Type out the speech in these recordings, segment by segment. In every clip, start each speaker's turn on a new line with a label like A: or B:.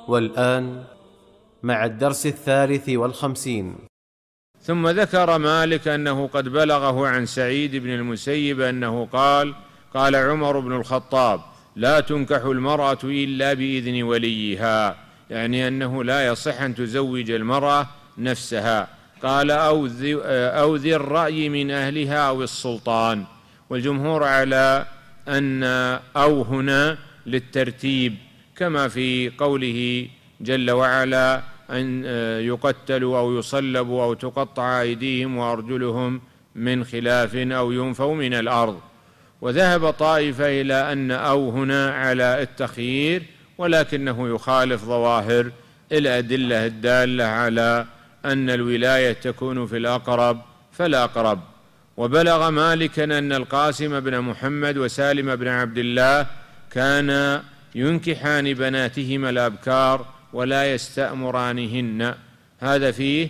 A: والآن مع الدرس 53.
B: ثم ذكر مالك أنه قد بلغه عن سعيد بن المسيب أنه قال: قال عمر بن الخطاب: لا تنكح المرأة إلا بإذن وليها، يعني أنه لا يصح أن تزوج المرأة نفسها. قال: أو ذي الرأي من أهلها أو السلطان. والجمهور على أن أو هنا للترتيب، كما في قوله جل وعلا: أن يقتلوا أو يصلبوا أو تقطع أيديهم وأرجلهم من خلاف أو ينفوا من الأرض. وذهب طائفة إلى أن أو هنا على التخيير، ولكنه يخالف ظواهر الأدلة الدالة على أن الولاية تكون في الأقرب فالأقرب. وبلغ مالكا أن القاسم بن محمد وسالم بن عبد الله كان ينكحان بناتهما الأبكار ولا يستأمرانهن. هذا فيه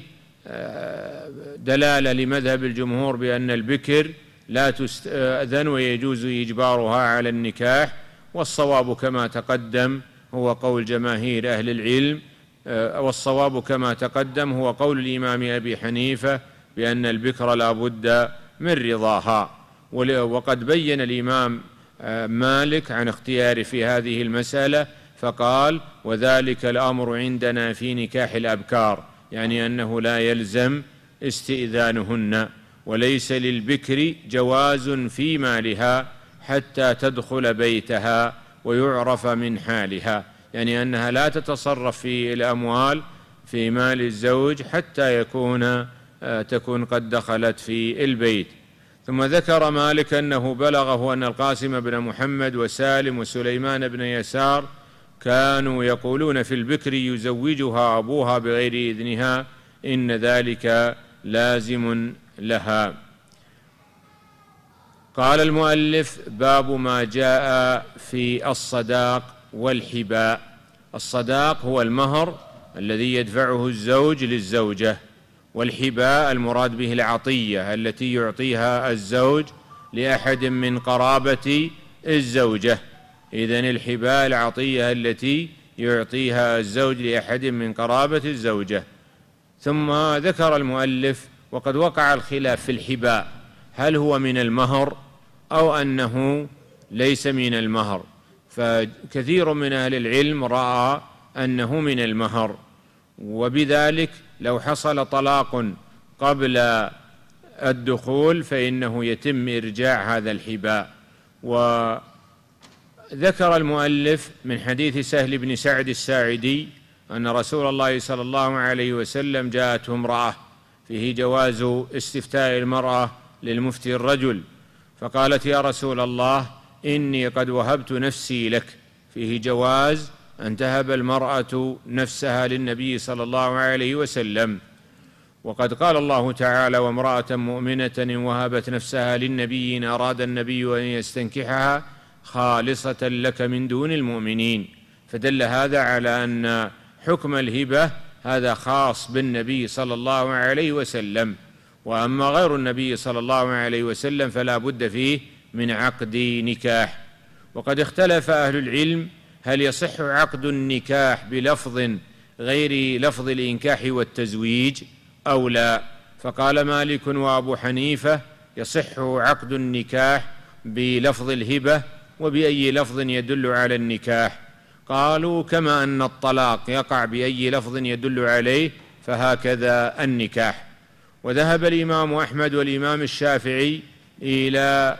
B: دلالة لمذهب الجمهور بأن البكر لا تستأذن ويجوز إجبارها على النكاح، والصواب كما تقدم هو قول جماهير أهل العلم، والصواب كما تقدم هو قول الإمام أبي حنيفة بأن البكر لا بد من رضاها. وقد بين الإمام مالك عن اختياره في هذه المسألة فقال: وذلك الأمر عندنا في نكاح الأبكار، يعني أنه لا يلزم استئذانهن، وليس للبكر جواز في مالها حتى تدخل بيتها ويعرف من حالها، يعني أنها لا تتصرف في الأموال في مال الزوج حتى تكون قد دخلت في البيت. ثم ذكر مالك أنه بلغه أن القاسم بن محمد وسالم وسليمان بن يسار كانوا يقولون في البكر يزوجها أبوها بغير إذنها، إن ذلك لازم لها. قال المؤلف: باب ما جاء في الصداق والحباء. الصداق هو المهر الذي يدفعه الزوج للزوجة، والحباء المراد به العطية التي يعطيها الزوج لأحد من قرابة الزوجة. إذن الحباء العطية التي يعطيها الزوج لأحد من قرابة الزوجة. ثم ذكر المؤلف: وقد وقع الخلاف في الحباء، هل هو من المهر أو أنه ليس من المهر؟ فكثير من أهل العلم رأى أنه من المهر، وبذلك لو حصل طلاق قبل الدخول فإنه يتم إرجاع هذا الحباء. وذكر المؤلف من حديث سهل بن سعد الساعدي أن رسول الله صلى الله عليه وسلم جاءته امرأة فيه جواز استفتاء المرأة للمفتي الرجل، فقالت: يا رسول الله، إني قد وهبت نفسي لك، فيه جواز أن تهب المرأة نفسها للنبي صلى الله عليه وسلم. وقد قال الله تعالى: وامرأة مؤمنة وهبت نفسها للنبي إن أراد النبي أن يستنكحها خالصة لك من دون المؤمنين. فدل هذا على أن حكم الهبة هذا خاص بالنبي صلى الله عليه وسلم، وأما غير النبي صلى الله عليه وسلم فلا بد فيه من عقد نكاح. وقد اختلف أهل العلم هل يصح عقد النكاح بلفظ غير لفظ الإنكاح والتزويج أو لا. فقال مالك وأبو حنيفة: يصح عقد النكاح بلفظ الهبة وبأي لفظ يدل على النكاح. قالوا: كما أن الطلاق يقع بأي لفظ يدل عليه فهكذا النكاح. وذهب الإمام أحمد والإمام الشافعي إلى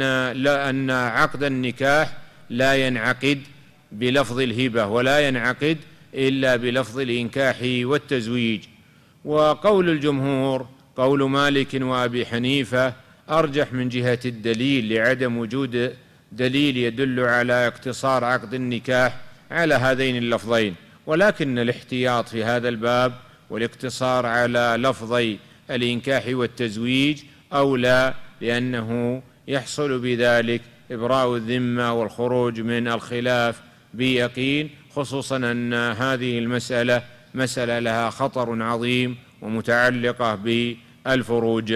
B: أن عقد النكاح لا ينعقد بلفظ الهبة ولا ينعقد إلا بلفظ الإنكاح والتزويج. وقول الجمهور قول مالك وأبي حنيفة أرجح من جهة الدليل، لعدم وجود دليل يدل على اقتصار عقد النكاح على هذين اللفظين. ولكن الاحتياط في هذا الباب والاقتصار على لفظي الإنكاح والتزويج أولى، لأنه يحصل بذلك إبراء الذمة والخروج من الخلاف بيقين، خصوصا أن هذه المسألة مسألة لها خطر عظيم ومتعلقة بالفروج.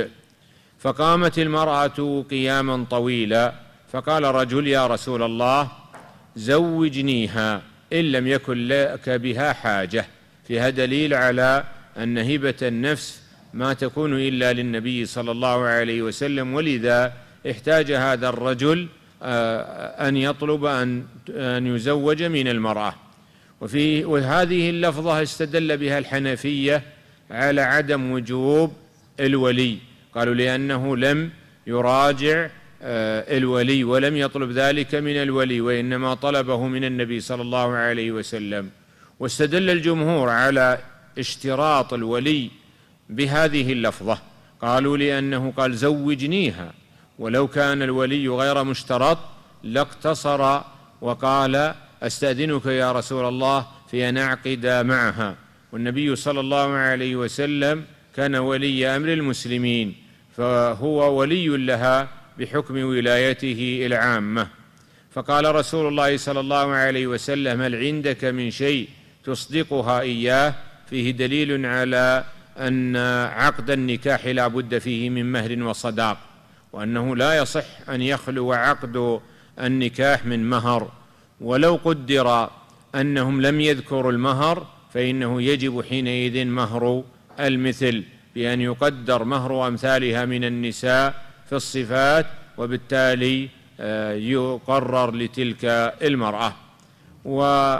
B: فقامت المرأة قياما طويلا، فقال رجل: يا رسول الله، زوجنيها. إن لم يكن لك بها حاجة. فيها دليل على أن هبة النفس ما تكون إلا للنبي صلى الله عليه وسلم، ولذا احتاج هذا الرجل أن يطلب أن يزوج من المرأة. وهذه اللفظة استدل بها الحنفية على عدم وجوب الولي، قالوا لأنه لم يراجع الولي ولم يطلب ذلك من الولي، وإنما طلبه من النبي صلى الله عليه وسلم. واستدل الجمهور على اشتراط الولي بهذه اللفظة، قالوا لأنه قال زوجنيها، ولو كان الولي غير مشترط لاقتصر وقال أستأذنك يا رسول الله في أن أعقد معها، والنبي صلى الله عليه وسلم كان ولي أمر المسلمين، فهو ولي لها بحكم ولايته العامة. فقال رسول الله صلى الله عليه وسلم هل عندك من شيء تصدقها إياه؟ فيه دليل على أن عقد النكاح لا بد فيه من مهر وصداق، وأنه لا يصح أن يخلو عقد النكاح من مهر، ولو قدر أنهم لم يذكروا المهر فإنه يجب حينئذ مهر المثل، بأن يقدر مهر أمثالها من النساء في الصفات، وبالتالي يقرر لتلك المرأة. وفي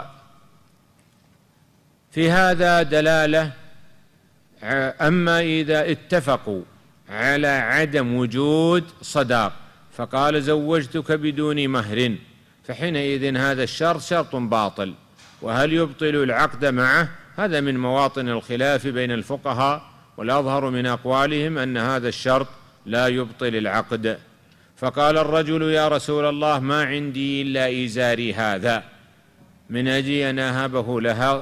B: هذا دلالة، أما إذا اتفقوا على عدم وجود صداق فقال زوجتك بدون مهر، فحينئذ هذا الشرط شرط باطل. وهل يبطل العقد معه؟ هذا من مواطن الخلاف بين الفقهاء، والأظهر من أقوالهم أن هذا الشرط لا يبطل العقد. فقال الرجل يا رسول الله ما عندي إلا إزاري هذا، من أجل أن أهبه لها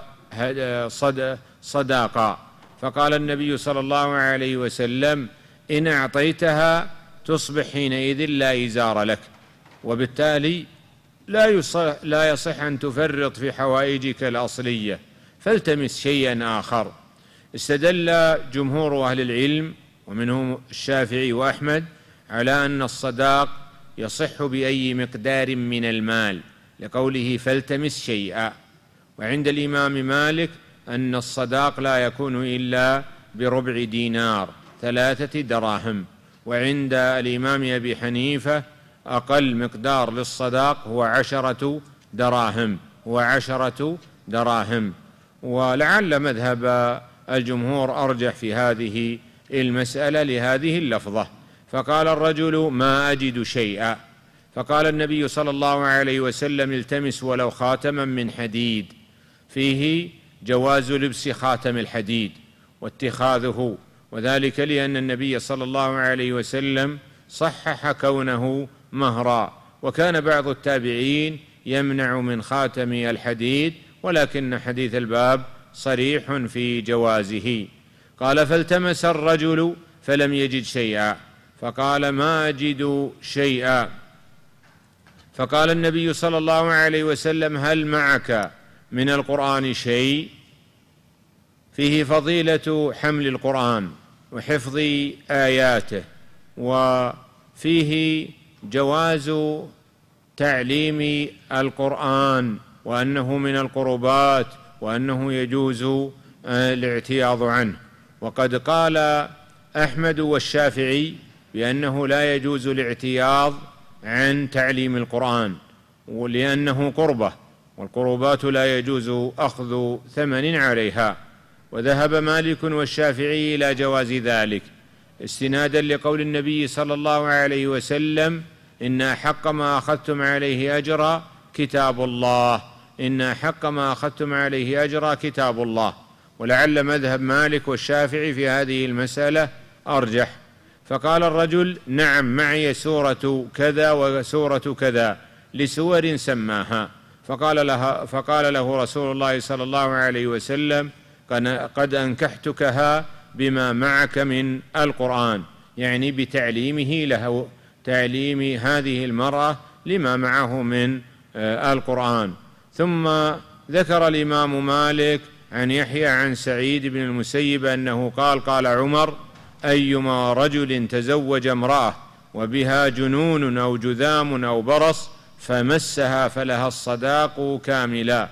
B: صداقا. فقال النبي صلى الله عليه وسلم إن أعطيتها تصبح حينئذ لا إزار لك، وبالتالي لا يصح أن تفرط في حوائجك الأصلية، فالتمس شيئا آخر. استدل جمهور أهل العلم ومنهم الشافعي وأحمد على أن الصداق يصح بأي مقدار من المال، لقوله فالتمس شيئا. وعند الإمام مالك أن الصداق لا يكون إلا بربع دينار 3 دراهم. وعند الإمام أبي حنيفة أقل مقدار للصداق هو 10 دراهم. ولعل مذهب الجمهور أرجح في هذه المسألة لهذه اللفظة. فقال الرجل ما أجد شيئا، فقال النبي صلى الله عليه وسلم التمس ولو خاتما من حديد، فيه جواز لبس خاتم الحديد واتخاذه، وذلك لأن النبي صلى الله عليه وسلم صحح كونه مهرا، وكان بعض التابعين يمنع من خاتم الحديد، ولكن حديث الباب صريح في جوازه. قال فالتمس الرجل فلم يجد شيئا، فقال ما أجد شيئا. فقال النبي صلى الله عليه وسلم هل معك من القرآن شيء؟ فيه فضيلة حمل القرآن وحفظ آياته، وفيه جواز تعليم القرآن، وأنه من القربات، وأنه يجوز الاعتياض عنه. وقد قال أحمد والشافعي بأنه لا يجوز الاعتياض عن تعليم القرآن، ولأنه قربة، والقربات لا يجوز أخذ ثمن عليها. وذهب مالك والشافعي إلى جواز ذلك، استنادا لقول النبي صلى الله عليه وسلم إن أحق ما أخذتم عليه أجرا كتاب الله، إن أحق ما أخذتم عليه أجرا كتاب الله. ولعل مذهب مالك والشافعي في هذه المسألة أرجح. فقال الرجل نعم معي سورة كذا وسورة كذا لسور سماها. فقال له رسول الله صلى الله عليه وسلم قد أنكحتكها بما معك من القرآن، يعني بتعليمه له، تعليم هذه المرأة لما معه من القرآن. ثم ذكر الإمام مالك عن يحيى عن سعيد بن المسيب أنه قال عمر أيما رجل تزوج امرأة وبها جنون أو جذام أو برص فمسها فلها الصداق كاملا،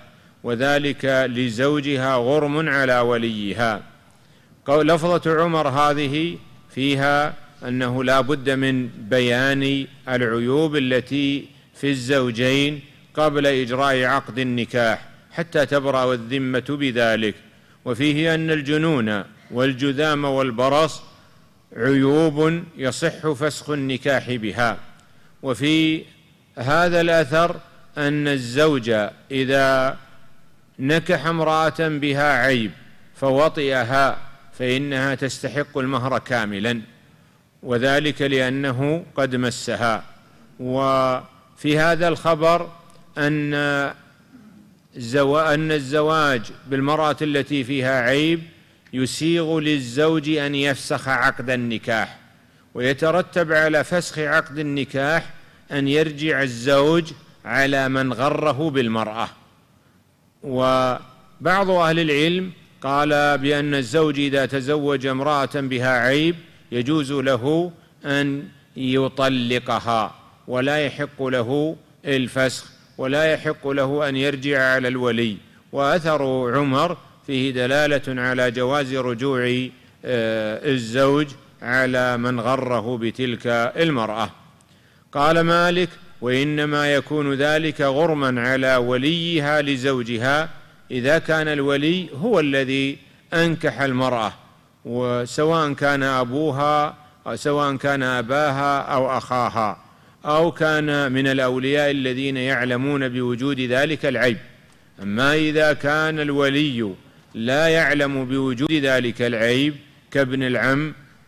B: وذلك لزوجها غرم على وليها. لفظة عمر هذه فيها أنه لا بد من بيان العيوب التي في الزوجين قبل إجراء عقد النكاح حتى تبرأ الذمة بذلك. وفيه أن الجنون والجذام والبرص عيوب يصح فسخ النكاح بها. وفي هذا الأثر أن الزوج إذا نكح امرأة بها عيب فوطئها فإنها تستحق المهر كاملا، وذلك لأنه قد مسها. وفي هذا الخبر أن الزواج بالمرأة التي فيها عيب يسيغ للزوج أن يفسخ عقد النكاح، ويترتب على فسخ عقد النكاح أن يرجع الزوج على من غره بالمرأة. وبعض أهل العلم قال بأن الزوج إذا تزوج امرأة بها عيب يجوز له أن يطلقها ولا يحق له الفسخ ولا يحق له أن يرجع على الولي. وأثر عمر فيه دلالة على جواز رجوع الزوج على من غره بتلك المرأة. قال مالك: وإنما يكون ذلك غرما على وليها لزوجها إذا كان الولي هو الذي أنكح المرأة، وسواء كان أبوها أو سواء كان أباها أو أخاها أو كان من الأولياء الذين يعلمون بوجود ذلك العيب. أما إذا كان الولي لا يعلم بوجود ذلك العيب كابن العم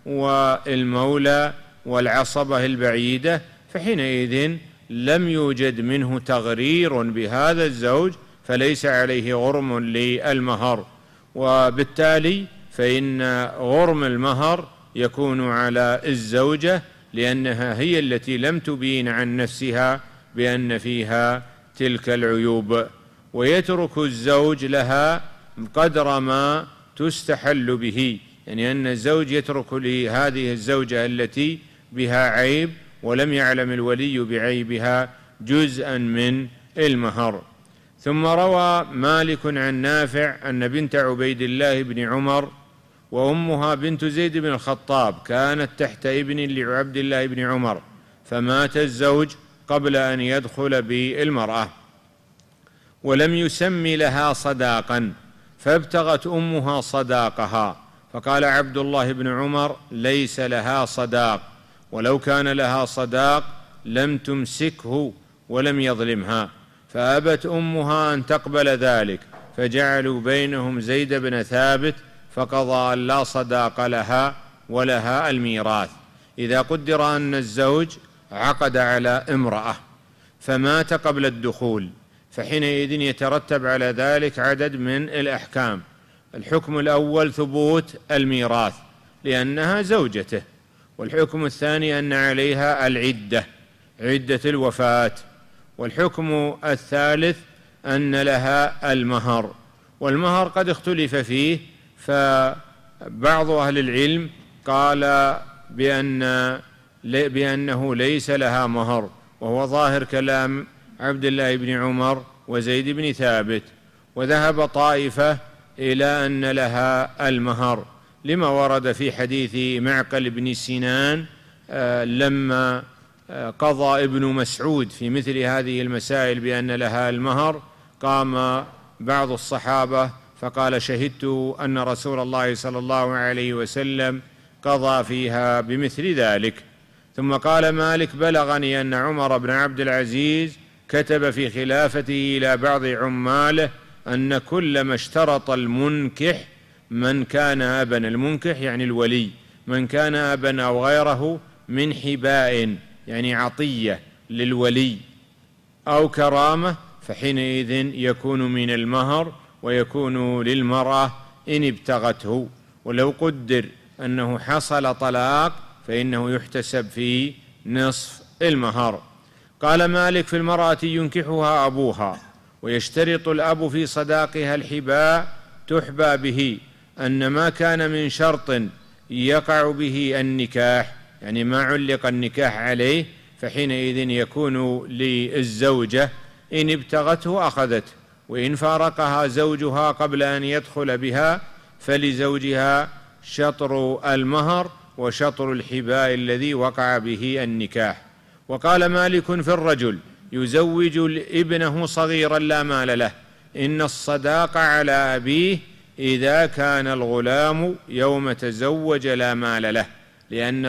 B: والمولى والعصبة البعيدة فحينئذ لم يوجد منه تغرير بهذا الزوج فليس عليه غرم للمهر، وبالتالي فإن غرم المهر يكون على الزوجة لأنها هي التي لم تبين عن نفسها بأن فيها تلك العيوب، ويترك الزوج لها قدر ما تستحل به، يعني أن الزوج يترك لهذه الزوجة التي بها عيب ولم يعلم الولي بعيبها جزءا من المهر. ثم روى مالك عن نافع أن بنت عبيد الله بن عمر وأمها بنت زيد بن الخطاب كانت تحت ابن لعبد الله بن عمر، فمات الزوج قبل أن يدخل بالمرأة ولم يسم لها صداقا، فابتغت أمها صداقها، فقال عبد الله بن عمر: ليس لها صداق، ولو كان لها صداق لم تمسكه ولم يظلمها، فأبت أمها أن تقبل ذلك، فجعلوا بينهم زيد بن ثابت فقضى أن لا صداق لها ولها الميراث. إذا قدر أن الزوج عقد على امرأة فمات قبل الدخول فحينئذ يترتب على ذلك عدد من الأحكام. الحكم الأول ثبوت الميراث لأنها زوجته، والحكم الثاني أن عليها العدة، عدة الوفاة، والحكم الثالث أن لها المهر. والمهر قد اختلف فيه، فبعض أهل العلم قال بأنه ليس لها مهر، وهو ظاهر كلام عبد الله بن عمر وزيد بن ثابت، وذهب طائفة إلى أن لها المهر لما ورد في حديث معقل بن سنان لما قضى ابن مسعود في مثل هذه المسائل بأن لها المهر، قام بعض الصحابة فقال: شهدت أن رسول الله صلى الله عليه وسلم قضى فيها بمثل ذلك. ثم قال مالك: بلغني أن عمر بن عبد العزيز كتب في خلافته إلى بعض عماله أن كلما اشترط المنكح من كان أبا، المنكح يعني الولي، من كان أبا أو غيره من حباء يعني عطية للولي أو كرامة فحينئذ يكون من المهر ويكون للمرأة إن ابتغته. ولو قدر أنه حصل طلاق فإنه يحتسب في نصف المهر. قال مالك: في المرأة ينكحها أبوها ويشترط الأب في صداقها الحباء تحبى به، أن ما كان من شرط يقع به النكاح، يعني ما علق النكاح عليه، فحينئذ يكون للزوجة إن ابتغته أخذته وإن فارقها زوجها قبل أن يدخل بها فلزوجها شطر المهر وشطر الحباء الذي وقع به النكاح. وقال مالك في الرجل يزوج ابنه صغيرا لا مال له إن الصداق على أبيه إذا كان الغلام يوم تزوج لا مال له، لأن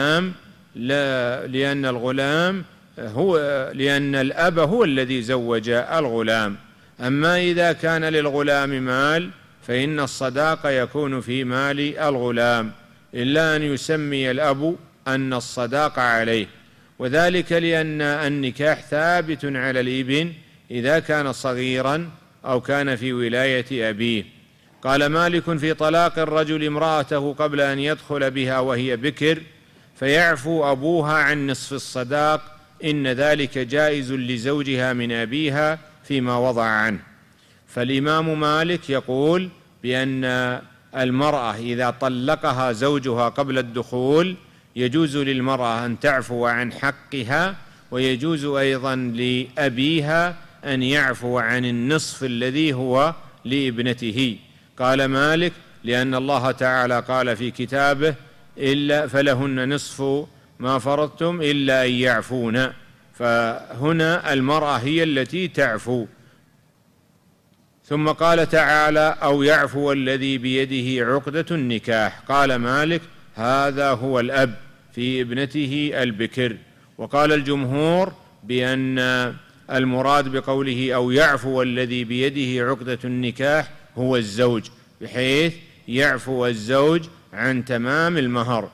B: الأب هو الذي زوج الغلام. أما إذا كان للغلام مال فإن الصداق يكون في مال الغلام، إلا أن يسمي الأب أن الصداق عليه، وذلك لأن النكاح ثابت على الابن إذا كان صغيرا أو كان في ولاية أبيه. قال مالك في طلاق الرجل امرأته قبل أن يدخل بها وهي بكر فيعفو أبوها عن نصف الصداق إن ذلك جائز لزوجها من أبيها فيما وضع عنه. فالإمام مالك يقول بأن المرأة إذا طلقها زوجها قبل الدخول يجوز للمرأة أن تعفو عن حقها، ويجوز أيضا لأبيها أن يعفو عن النصف الذي هو لابنته. قال مالك لأن الله تعالى قال في كتابه إلا فلهن نصف ما فرضتم إلا أن يعفون، فهنا المرأة هي التي تعفو. ثم قال تعالى أو يعفو الذي بيده عقدة النكاح. قال مالك هذا هو الأب في ابنته البكر. وقال الجمهور بأن المراد بقوله أو يعفو الذي بيده عقدة النكاح هو الزوج، بحيث يعفو الزوج عن تمام المهر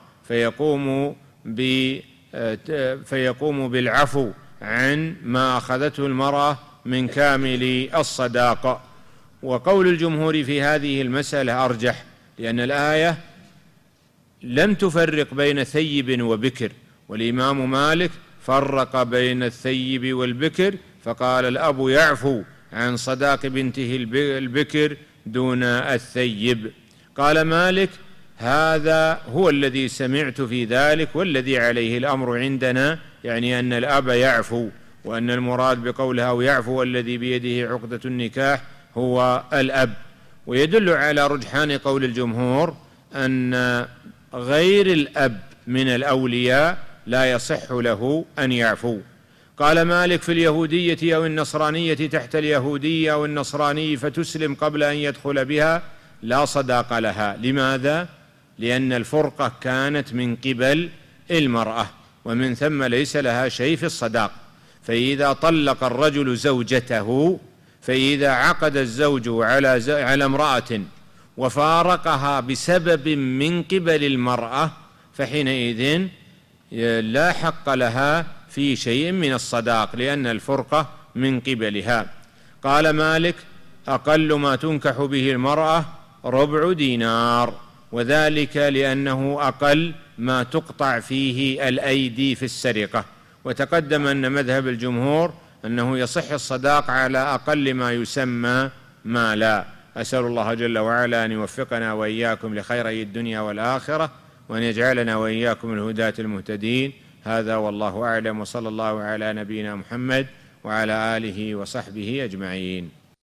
B: فيقوم بالعفو عن ما أخذته المرأة من كامل الصداق. وقول الجمهور في هذه المسألة أرجح، لأن الآية لم تفرق بين ثيب وبكر، والإمام مالك فرق بين الثيب والبكر فقال الأب يعفو عن صداق بنته البكر دون الثيب. قال مالك هذا هو الذي سمعت في ذلك والذي عليه الأمر عندنا، يعني أن الأب يعفو، وأن المراد بقولها أو يعفو الذي بيده عقدة النكاح هو الأب. ويدل على رجحان قول الجمهور أن غير الأب من الأولياء لا يصح له أن يعفو. قال مالك في اليهودية أو النصرانية تحت اليهودية أو النصراني فتسلم قبل أن يدخل بها لا صداق لها. لماذا؟ لأن الفرقة كانت من قبل المرأة، ومن ثم ليس لها شيء في الصداق. فإذا طلق الرجل زوجته، فإذا عقد الزوج على امرأة وفارقها بسبب من قبل المرأة فحينئذ لا حق لها في شيء من الصداق، لأن الفرقة من قبلها. قال مالك أقل ما تنكح به المرأة ربع دينار، وذلك لأنه أقل ما تقطع فيه الأيدي في السرقة. وتقدم أن مذهب الجمهور أنه يصح الصداق على أقل ما يسمى مالا. أسأل الله جل وعلا أن يوفقنا وإياكم لخيري الدنيا والآخرة، وأن يجعلنا وإياكم الهداة المهتدين. هذا والله أعلم، وصلى الله على نبينا محمد وعلى آله وصحبه أجمعين.